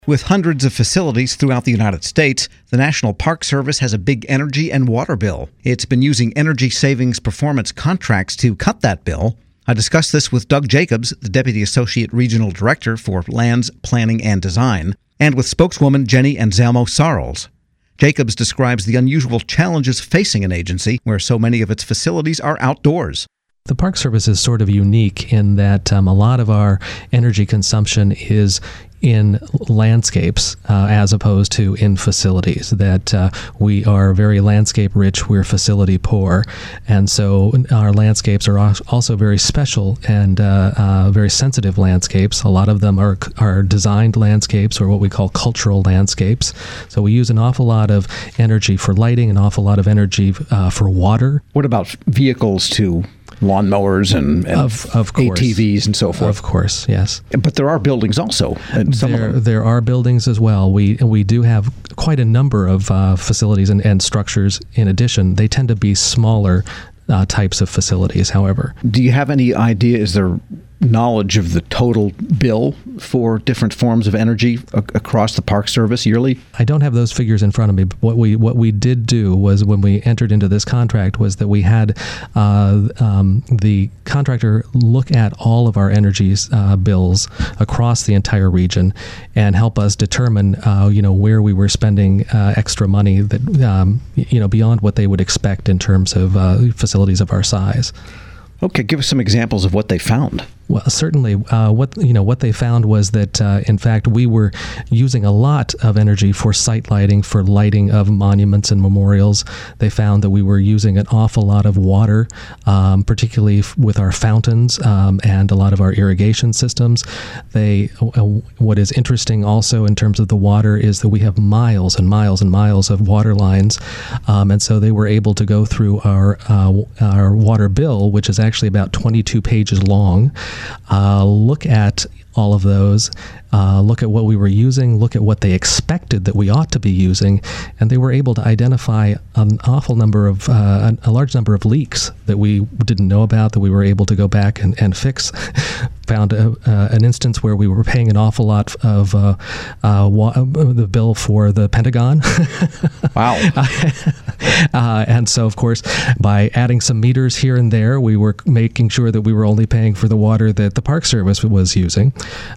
With hundreds of facilities throughout the United States, the National Park Service has a big energy and water bill. It's been using energy savings performance contracts to cut that bill. I discussed this with Doug Jacobs, the Deputy Associate Regional Director for Lands, Planning and Design, and with spokeswoman Jenny Anselmo Sarles. Jacobs describes the unusual challenges facing an agency where so many of its facilities are outdoors. The Park Service is sort of unique in that a lot of our energy consumption is in landscapes as opposed to in facilities, that we are very landscape rich, we're facility poor, and so our landscapes are also very special and very sensitive landscapes. A lot of them are designed landscapes, or what we call cultural landscapes. So we use an awful lot of energy for lighting, an awful lot of energy for water. What about vehicles too? Lawnmowers and of course. ATVs and so forth. Of course, yes. But there are buildings also. There are buildings as well. We do have quite a number of facilities and structures in addition. They tend to be smaller types of facilities, however. Do you have any idea, is there knowledge of the total bill for different forms of energy across the Park Service yearly? I don't have those figures in front of me, but what we did do was, when we entered into this contract, was that we had the contractor look at all of our energy bills across the entire region and help us determine where we were spending extra money that beyond what they would expect in terms of facilities of our size. Okay, give us some examples of what they found. Well, certainly, what they found was that, in fact, we were using a lot of energy for site lighting, for lighting of monuments and memorials. They found that we were using an awful lot of water, particularly with our fountains and a lot of our irrigation systems. What is interesting also in terms of the water is that we have miles and miles and miles of water lines, and so they were able to go through our water bill, which is actually about 22 pages long. Look at all of those, look at what we were using, look at what they expected that we ought to be using, and they were able to identify an awful number of, a large number of leaks that we didn't know about, that we were able to go back and fix. Found an instance where we were paying an awful lot of the bill for the Pentagon. Wow. And so, of course, by adding some meters here and there, we were making sure that we were only paying for the water that the Park Service was using.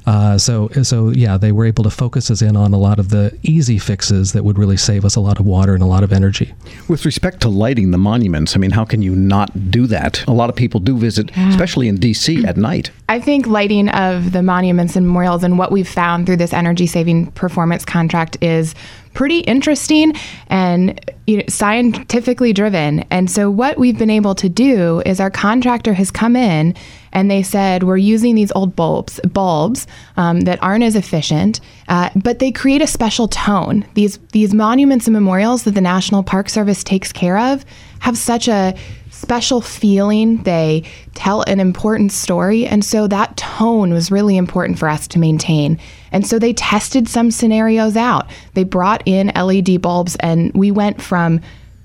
So yeah, they were able to focus us in on a lot of the easy fixes that would really save us a lot of water and a lot of energy. With respect to lighting the monuments, I mean, how can you not do that? A lot of people do visit, especially in D.C. at night. I think lighting of the monuments and memorials, and what we've found through this energy saving performance contract, is pretty interesting and scientifically driven. And so what we've been able to do is, our contractor has come in and they said, we're using these old bulbs that aren't as efficient, but they create a special tone. These monuments and memorials that the National Park Service takes care of have such a special feeling. They tell an important story. And so that tone was really important for us to maintain. And so they tested some scenarios out. They brought in LED bulbs, and we went from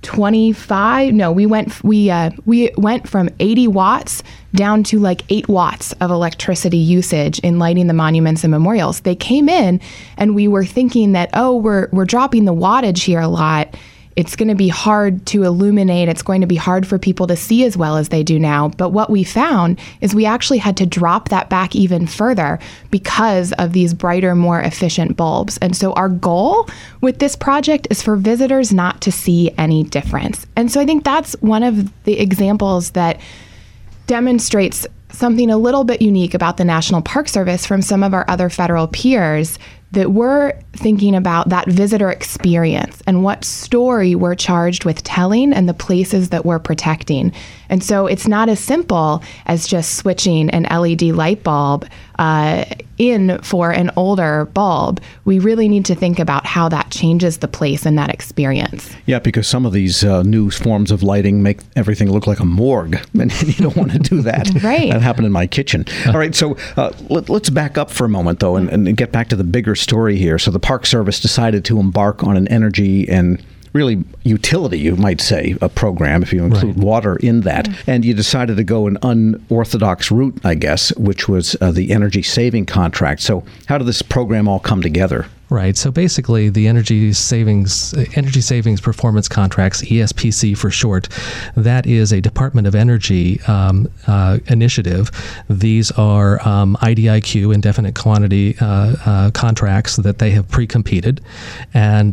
80 watts down to like 8 watts of electricity usage in lighting the monuments and memorials. They came in and we were thinking that, we're dropping the wattage here a lot. It's going to be hard to illuminate. It's going to be hard for people to see as well as they do now. But what we found is we actually had to drop that back even further because of these brighter, more efficient bulbs. And so our goal with this project is for visitors not to see any difference. And so I think that's one of the examples that demonstrates something a little bit unique about the National Park Service from some of our other federal peers, that we're thinking about that visitor experience and what story we're charged with telling and the places that we're protecting. And so it's not as simple as just switching an LED light bulb in for an older bulb. We really need to think about how that changes the place and that experience. Yeah, because some of these new forms of lighting make everything look like a morgue, and you don't want to do that. Right. That happened in my kitchen. All right, so let's back up for a moment, though, and get back to the bigger story here. So the Park Service decided to embark on an energy and really utility, you might say, a program, if you include water in that. And you decided to go an unorthodox route, I guess, which was the energy saving contract. So how did this program all come together? Right. So basically, the energy savings performance contracts, ESPC for short, that is a Department of Energy initiative. These are IDIQ, indefinite quantity contracts that they have pre-competed, and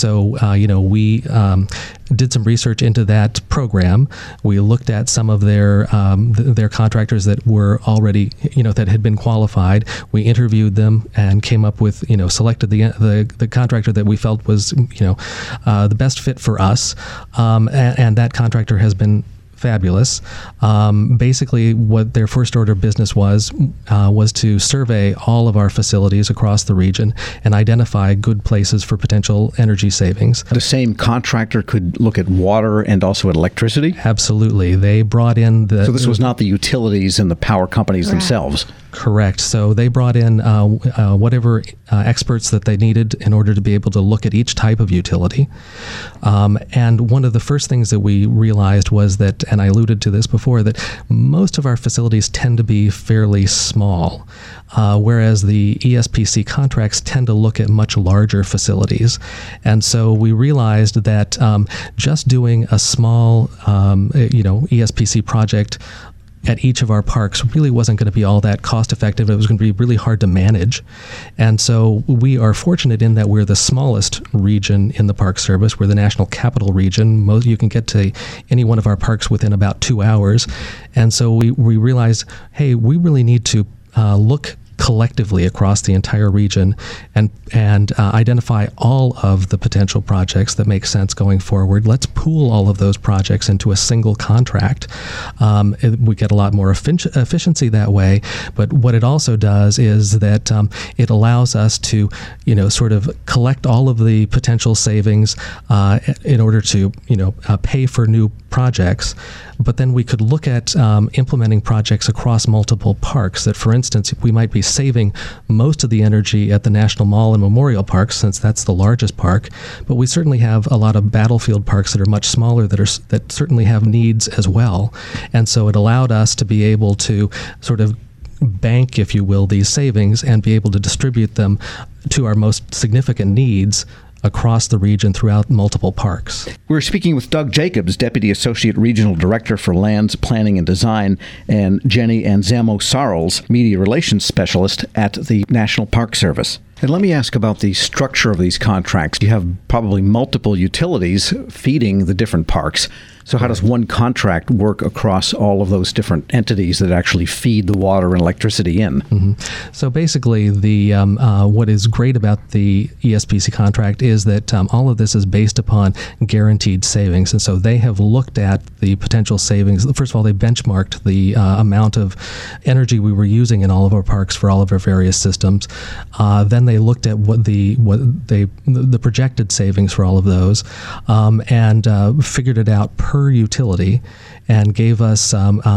we did some research into that program. We looked at some of their contractors that were already, that had been qualified. We interviewed them and came up with, selected the contractor that we felt was, the best fit for us. And that contractor has been fabulous. Basically, what their first order of business was to survey all of our facilities across the region and identify good places for potential energy savings. The same contractor could look at water and also at electricity? Absolutely. They brought in So this was not the utilities and the power companies themselves? Correct. So they brought in whatever experts that they needed in order to be able to look at each type of utility. And one of the first things that we realized was that, and I alluded to this before, that most of our facilities tend to be fairly small, whereas the ESPC contracts tend to look at much larger facilities. And so we realized that just doing a small, ESPC project at each of our parks really wasn't going to be all that cost effective. It was going to be really hard to manage. And so we are fortunate in that we're the smallest region in the Park Service. We're the National Capital Region. You can get to any one of our parks within about 2 hours. And so we realized, hey, we really need to look collectively across the entire region and identify all of the potential projects that make sense going forward. Let's pool all of those projects into a single contract. We get a lot more efficiency that way, but what it also does is that it allows us to, sort of collect all of the potential savings in order to, pay for new projects. But then we could look at implementing projects across multiple parks that, for instance, we might be saving most of the energy at the National Mall and Memorial Parks, since that's the largest park, but we certainly have a lot of battlefield parks that are much smaller that certainly have needs as well. And so it allowed us to be able to sort of bank, if you will, these savings and be able to distribute them to our most significant needs across the region throughout multiple parks. We're speaking with Doug Jacobs, Deputy Associate Regional Director for Lands, Planning and Design, and Jenny Anzamo-Sarles, Media Relations Specialist at the National Park Service. And let me ask about the structure of these contracts. You have probably multiple utilities feeding the different parks. So how does one contract work across all of those different entities that actually feed the water and electricity in? Mm-hmm. So basically, what is great about the ESPC contract is that all of this is based upon guaranteed savings. And so they have looked at the potential savings. First of all, they benchmarked the amount of energy we were using in all of our parks for all of our various systems. Then they looked at the projected savings for all of those, and figured it out per utility, and gave us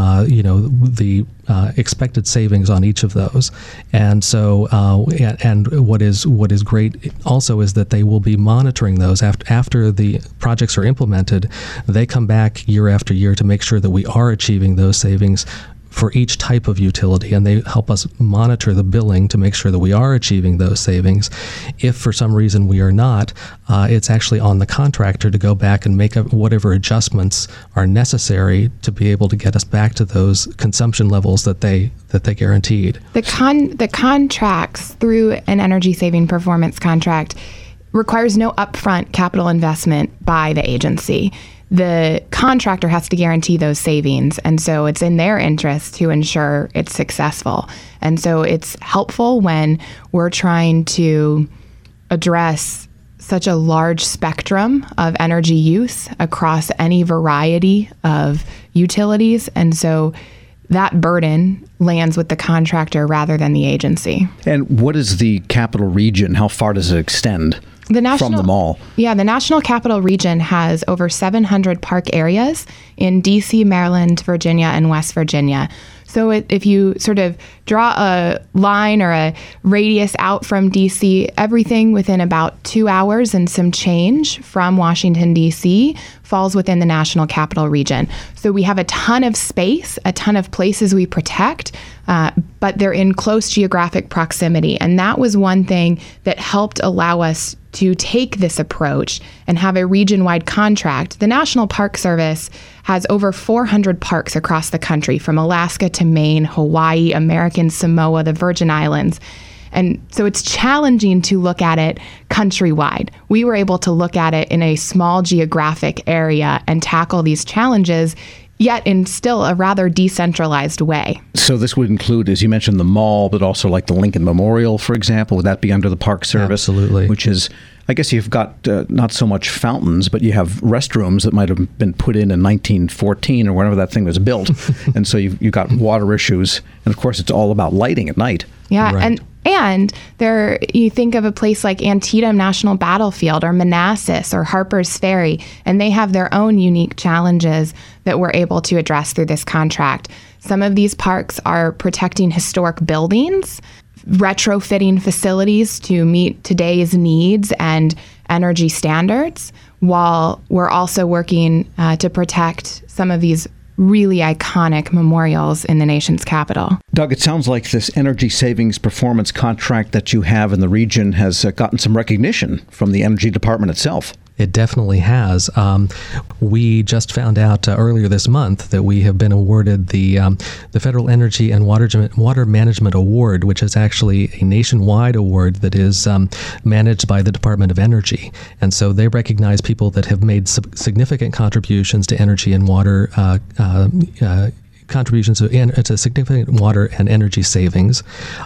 the expected savings on each of those. And so and what is great also is that they will be monitoring those after the projects are implemented. They come back year after year to make sure that we are achieving those savings for each type of utility, and they help us monitor the billing to make sure that we are achieving those savings. If for some reason we are not, it's actually on the contractor to go back and make whatever adjustments are necessary to be able to get us back to those consumption levels that they guaranteed. The contracts through an energy saving performance contract requires no upfront capital investment by the agency. The contractor has to guarantee those savings, and so it's in their interest to ensure it's successful. And so it's helpful when we're trying to address such a large spectrum of energy use across any variety of utilities. And so that burden lands with the contractor rather than the agency. And what is the capital region? How far does it extend? From the mall? Yeah, the National Capital Region has over 700 park areas in D.C., Maryland, Virginia, and West Virginia. So if you sort of draw a line or a radius out from D.C., everything within about 2 hours and some change from Washington, D.C. falls within the National Capital Region. So we have a ton of space, a ton of places we protect. but they're in close geographic proximity. And that was one thing that helped allow us to take this approach and have a region-wide contract. The National Park Service has over 400 parks across the country, from Alaska to Maine, Hawaii, American Samoa, the Virgin Islands. And so it's challenging to look at it countrywide. We were able to look at it in a small geographic area and tackle these challenges, yet in still a rather decentralized way. So this would include, as you mentioned, the mall, but also like the Lincoln Memorial, for example. Would that be under the Park Service? Absolutely. Which is, I guess you've got not so much fountains, but you have restrooms that might have been put in 1914 or whenever that thing was built. And so you've got water issues. And of course, it's all about lighting at night. Yeah, right. And there, you think of a place like Antietam National Battlefield or Manassas or Harper's Ferry, and they have their own unique challenges that we're able to address through this contract. Some of these parks are protecting historic buildings, retrofitting facilities to meet today's needs and energy standards, while we're also working to protect some of these really iconic memorials in the nation's capital. Doug, it sounds like this energy savings performance contract that you have in the region has gotten some recognition from the Energy Department itself. It definitely has. We just found out earlier this month that we have been awarded the Federal Energy and Water Management Award, which is actually a nationwide award that is managed by the Department of Energy. And so they recognize people that have made significant contributions to energy and water contributions to significant water and energy savings.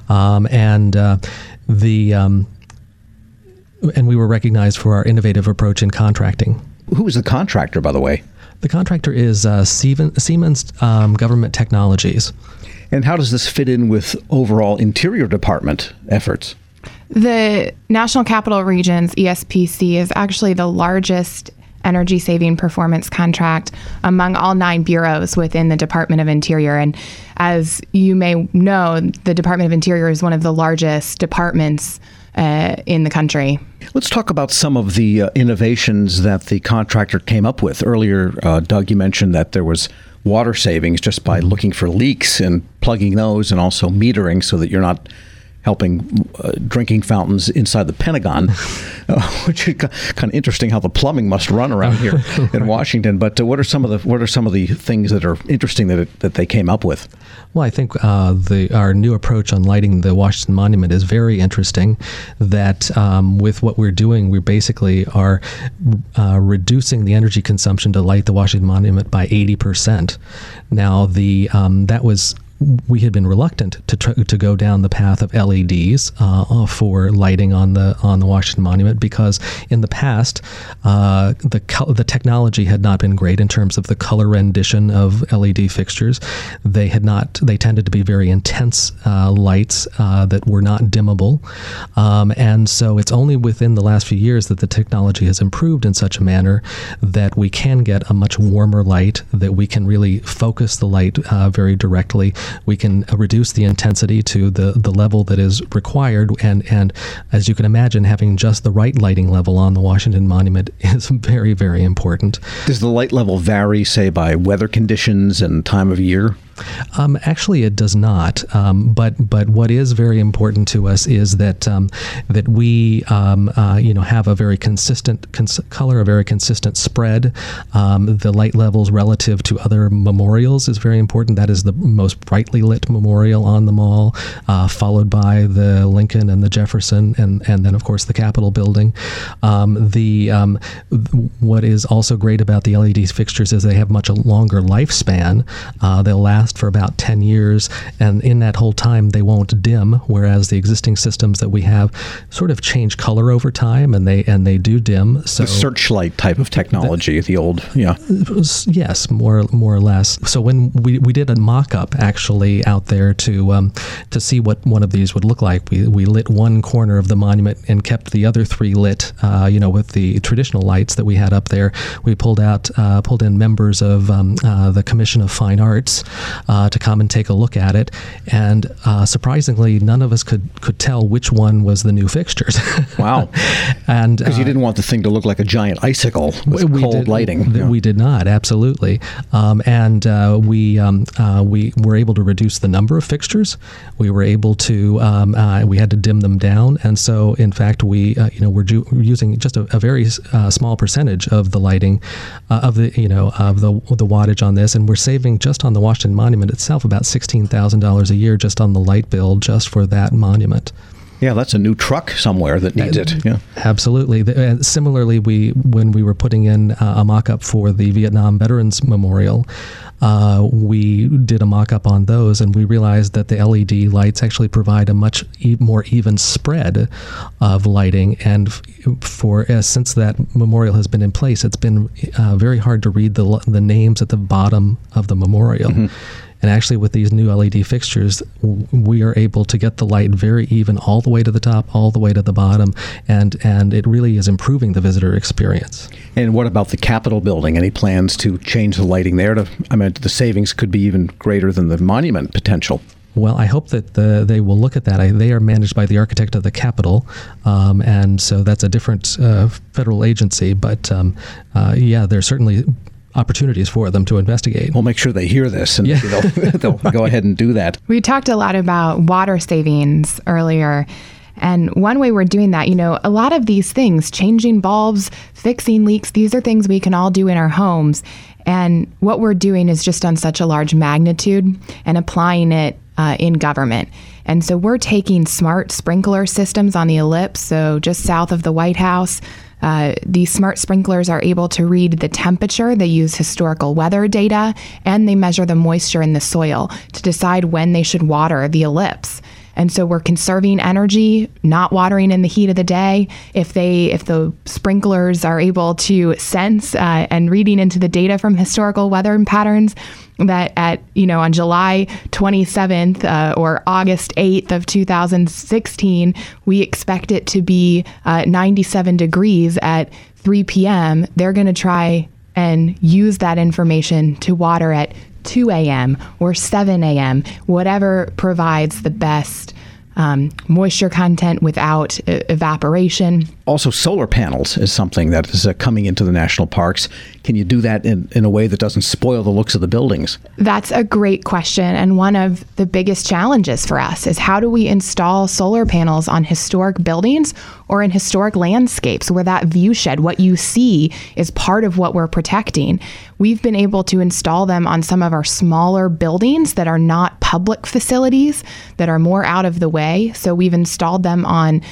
And we were recognized for our innovative approach in contracting. Who is the contractor, by the way? The contractor is Siemens Government Technologies. And how does this fit in with overall Interior Department efforts? The National Capital Region's ESPC is actually the largest energy saving performance contract among all 9 bureaus within the Department of Interior. And as you may know, the Department of Interior is one of the largest departments in the country. Let's talk about some of the innovations that the contractor came up with. Earlier, Doug, you mentioned that there was water savings just by looking for leaks and plugging those, and also metering so that you're not helping drinking fountains inside the Pentagon, which is kind of interesting how the plumbing must run around here in Washington. But what are some of the things that are interesting that they came up with? Well, I think our new approach on lighting the Washington Monument is very interesting. That with what we're doing, we basically are reducing the energy consumption to light the Washington Monument by 80%. Now, we had been reluctant to go down the path of LEDs for lighting on the Washington Monument, because in the past the technology had not been great in terms of the color rendition of LED fixtures. They tended to be very intense lights that were not dimmable, and so it's only within the last few years that the technology has improved in such a manner that we can get a much warmer light, that we can really focus the light very directly. We can reduce the intensity to the level that is required, and as you can imagine, having just the right lighting level on the Washington Monument is very, very important. Does the light level vary, say, by weather conditions and time of year? Actually, it does not. But what is very important to us is that we have a very consistent color, a very consistent spread. The light levels relative to other memorials is very important. That is the most brightly lit memorial on the mall, followed by the Lincoln and the Jefferson, and then of course the Capitol building. What is also great about the LED fixtures is they have much longer lifespan. They'll last for about 10 years, and in that whole time they won't dim, whereas the existing systems that we have sort of change color over time, and they do dim. So the searchlight type of technology, the old, yeah. Yes, more or less. So when we did a mock-up actually out there to see what one of these would look like, we lit one corner of the monument and kept the other 3 lit, with the traditional lights that we had up there. We pulled in members of the Commission of Fine Arts to come and take a look at it, and surprisingly, none of us could tell which one was the new fixtures. Wow! And because you didn't want the thing to look like a giant icicle with cold lighting. We did not, absolutely. We were able to reduce the number of fixtures. We were able to we had to dim them down, and so in fact we're using just a very small percentage of the lighting of the wattage on this, and we're saving just on the Washington Monument itself about $16,000 a year just on the light bill just for that monument. Yeah, that's a new truck somewhere that needs it. Yeah, absolutely. Similarly, when we were putting in a mock-up for the Vietnam Veterans Memorial, we did a mock-up on those, and we realized that the LED lights actually provide a much more even spread of lighting. And since that memorial has been in place, it's been very hard to read the names at the bottom of the memorial. Mm-hmm. And actually, with these new LED fixtures, we are able to get the light very even all the way to the top, all the way to the bottom, and it really is improving the visitor experience. And what about the Capitol building? Any plans to change the lighting there? The savings could be even greater than the monument potential. Well, I hope that they will look at that. They are managed by the architect of the Capitol, and so that's a different federal agency. But there's certainly opportunities for them to investigate. We'll make sure they hear this, and they'll go ahead and do that. We talked a lot about water savings earlier, and one way we're doing that, a lot of these things, changing bulbs, fixing leaks, these are things we can all do in our homes. And what we're doing is just on such a large magnitude and applying it in government. And so we're taking smart sprinkler systems on the Ellipse, so just south of the White House. These smart sprinklers are able to read the temperature. They use historical weather data, and they measure the moisture in the soil to decide when they should water the Ellipse. And so we're conserving energy, not watering in the heat of the day. If the sprinklers are able to sense and reading into the data from historical weather patterns, that on July 27th or August 8th of 2016, we expect it to be 97 degrees at 3 p.m. They're going to try and use that information to water at 2 a.m. or 7 a.m., whatever provides the best moisture content without evaporation. Also, solar panels is something that is coming into the national parks. Can you do that in a way that doesn't spoil the looks of the buildings? That's a great question. And one of the biggest challenges for us is how do we install solar panels on historic buildings or in historic landscapes where that view shed, what you see, is part of what we're protecting. We've been able to install them on some of our smaller buildings that are not public facilities, that are more out of the way. So we've installed them on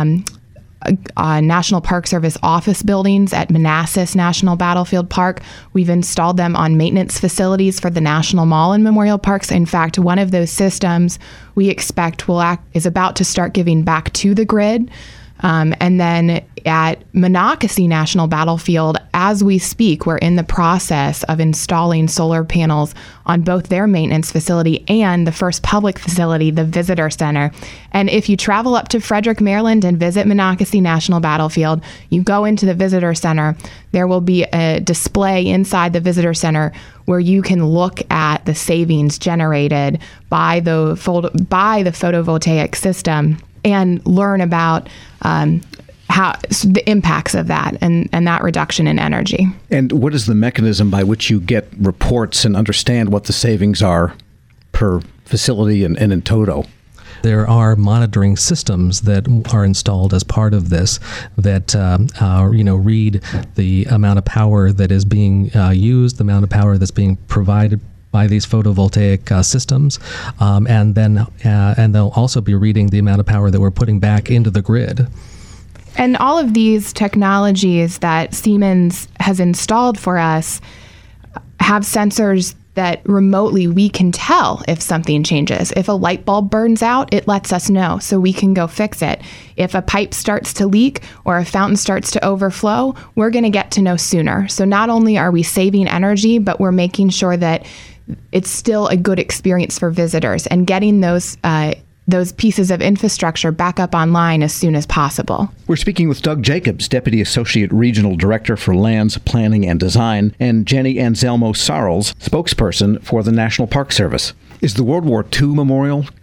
National Park Service office buildings at Manassas National Battlefield Park. We've installed them on maintenance facilities for the National Mall and Memorial Parks. In fact, one of those systems we expect is about to start giving back to the grid. And then at Monocacy National Battlefield, as we speak, we're in the process of installing solar panels on both their maintenance facility and the first public facility, the Visitor Center. And if you travel up to Frederick, Maryland and visit Monocacy National Battlefield, you go into the Visitor Center, there will be a display inside the Visitor Center where you can look at the savings generated by the photovoltaic system and learn about how the impacts of that and that reduction in energy. And what is the mechanism by which you get reports and understand what the savings are per facility and in toto? There are monitoring systems that are installed as part of this that read the amount of power that is being used, the amount of power that's being provided by these photovoltaic systems, and they'll also be reading the amount of power that we're putting back into the grid. And all of these technologies that Siemens has installed for us have sensors that remotely we can tell if something changes. If a light bulb burns out, it lets us know so we can go fix it. If a pipe starts to leak or a fountain starts to overflow, we're going to get to know sooner. So not only are we saving energy, but we're making sure that it's still a good experience for visitors and getting those pieces of infrastructure back up online as soon as possible. We're speaking with Doug Jacobs, Deputy Associate Regional Director for Lands, Planning and Design, and Jenny Anselmo Sarles, spokesperson for the National Park Service. Is the World War II memorial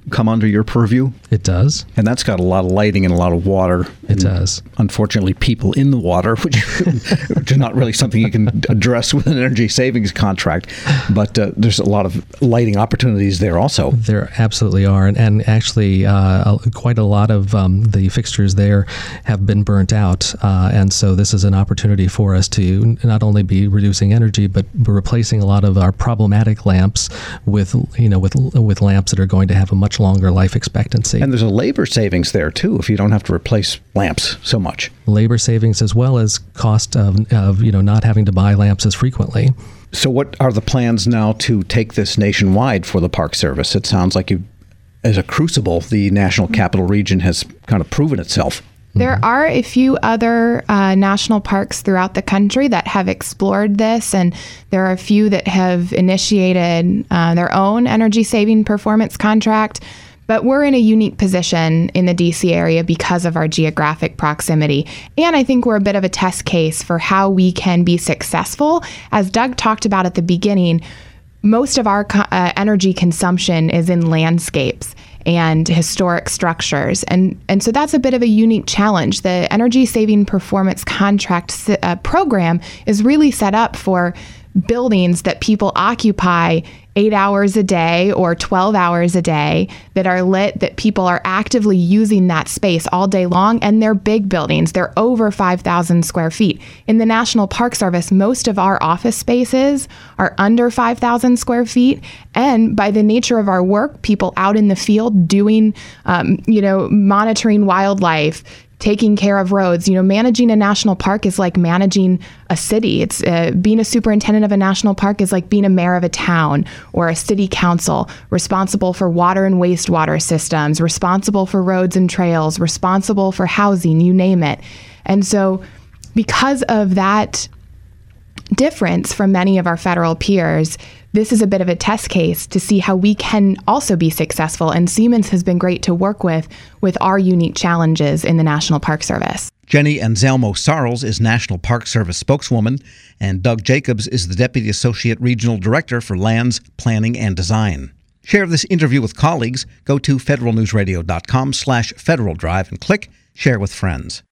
come under your purview? It does. And that's got a lot of lighting and a lot of water. It does. Unfortunately, people in the water, which is not really something you can address with an energy savings contract. But there's a lot of lighting opportunities there also. There absolutely are. And actually, quite a lot of the fixtures there have been burnt out. And so this is an opportunity for us to not only be reducing energy, but replacing a lot of our problematic lamps with lamps that are going to have a much longer life expectancy. And there's a labor savings there too, if you don't have to replace lamps so much. Labor savings as well as cost of not having to buy lamps as frequently. So what are the plans now to take this nationwide for the Park Service? It sounds like as a crucible, the National Capital Region has kind of proven itself. There are a few other national parks throughout the country that have explored this, and there are a few that have initiated their own energy-saving performance contract. But we're in a unique position in the D.C. area because of our geographic proximity. And I think we're a bit of a test case for how we can be successful. As Doug talked about at the beginning, most of our energy consumption is in landscapes and historic structures. And so that's a bit of a unique challenge. The Energy Saving Performance Contract program is really set up for buildings that people occupy 8 hours a day or 12 hours a day, that are lit, that people are actively using that space all day long, and they're big buildings. They're over 5,000 square feet. In the National Park Service, most of our office spaces are under 5,000 square feet, and by the nature of our work, people out in the field doing, monitoring wildlife, taking care of roads. Managing a national park is like managing a city. It's being a superintendent of a national park is like being a mayor of a town or a city council, responsible for water and wastewater systems, responsible for roads and trails, responsible for housing, you name it. And so because of that difference from many of our federal peers, this is a bit of a test case to see how we can also be successful. And Siemens has been great to work with our unique challenges in the National Park Service. Jenny Anselmo Sarles is National Park Service spokeswoman, and Doug Jacobs is the Deputy Associate Regional Director for Lands, Planning, and Design. Share this interview with colleagues. Go to federalnewsradio.com/Federal Drive and click Share with Friends.